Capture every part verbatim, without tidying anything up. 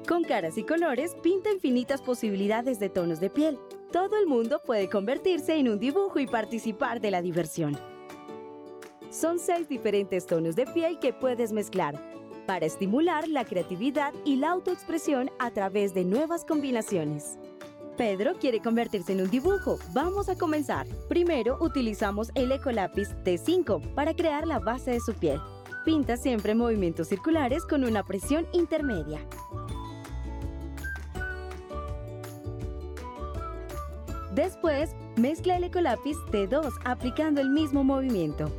Con Caras y Colores, pinta infinitas posibilidades de tonos de piel. Todo el mundo puede convertirse en un dibujo y participar de la diversión. Son seis diferentes tonos de piel que puedes mezclar para estimular la creatividad y la autoexpresión a través de nuevas combinaciones. Pedro quiere convertirse en un dibujo. Vamos a comenzar. Primero utilizamos el Ecolápiz T cinco para crear la base de su piel. Pinta siempre movimientos circulares con una presión intermedia. Después, mezcla el Ecolápiz T dos aplicando el mismo movimiento.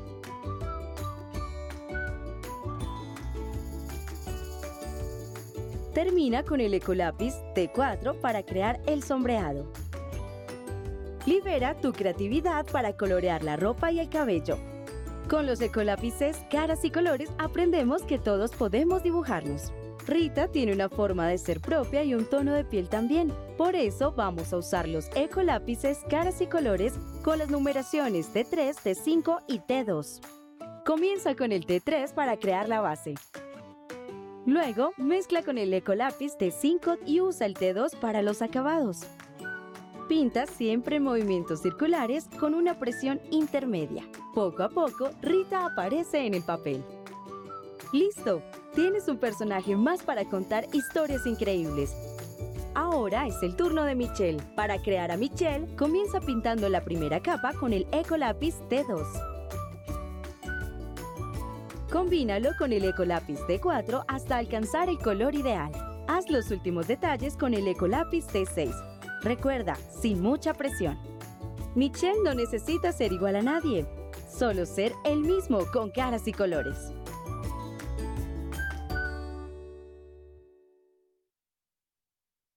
Termina con el Ecolápiz T cuatro para crear el sombreado. Libera tu creatividad para colorear la ropa y el cabello. Con los Ecolápices Caras y Colores aprendemos que todos podemos dibujarnos. Rita tiene una forma de ser propia y un tono de piel también. Por eso vamos a usar los Ecolápices Caras y Colores con las numeraciones T tres, T cinco y T dos. Comienza con el T tres para crear la base. Luego, mezcla con el Ecolápiz T cinco y usa el T dos para los acabados. Pinta siempre en movimientos circulares con una presión intermedia. Poco a poco, Rita aparece en el papel. ¡Listo! Tienes un personaje más para contar historias increíbles. Ahora es el turno de Michelle. Para crear a Michelle, comienza pintando la primera capa con el Ecolápiz T dos. Combínalo con el Ecolápiz T cuatro hasta alcanzar el color ideal. Haz los últimos detalles con el Ecolápiz T seis. Recuerda, sin mucha presión. Michelle no necesita ser igual a nadie, solo ser el mismo con Caras y Colores.